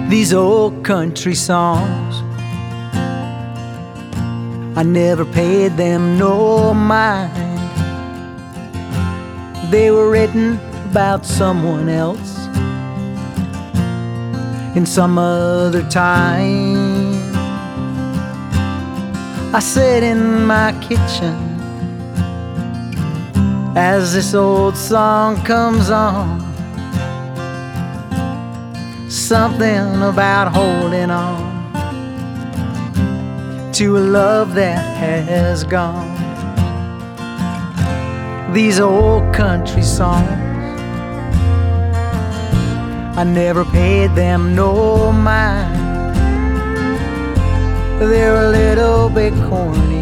These old country songs, I never paid them no mind. They were written about someone else in some other time. I sat in my kitchen as this old song comes on. Something about holding on to a love that has gone. These old country songs, I never paid them no mind. They're a little bit corny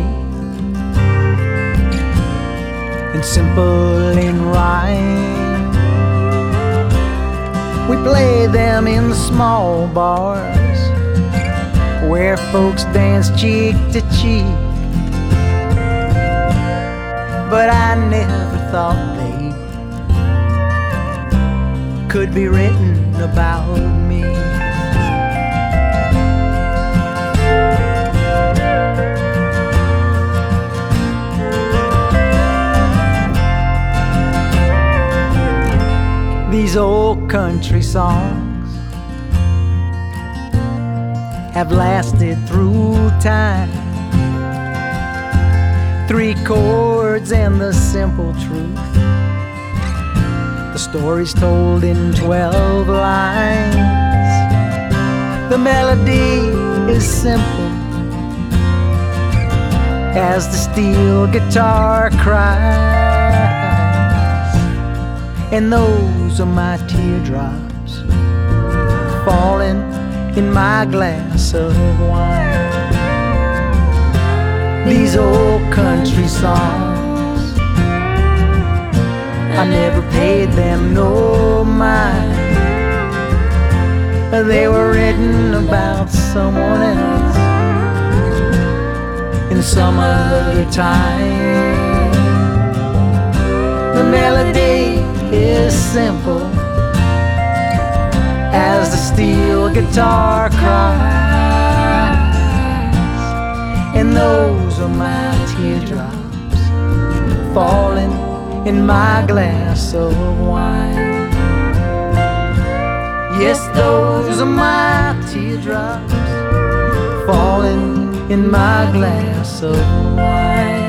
and simple in rhyme. We play them in small bars where folks dance cheek to cheek. But I never thought they could be written about me. These old country songs have lasted through time. 3 chords and the simple truth. The story's told in 12 lines. The melody is simple as the steel guitar cries. And those are my teardrops falling in my glass of wine. These old country songs, I never paid them no mind. They were written about someone else in some other time. The melody is simple as the steel guitar cries. And those are my teardrops falling in my glass of wine. Yes, those are my teardrops falling in my glass of wine.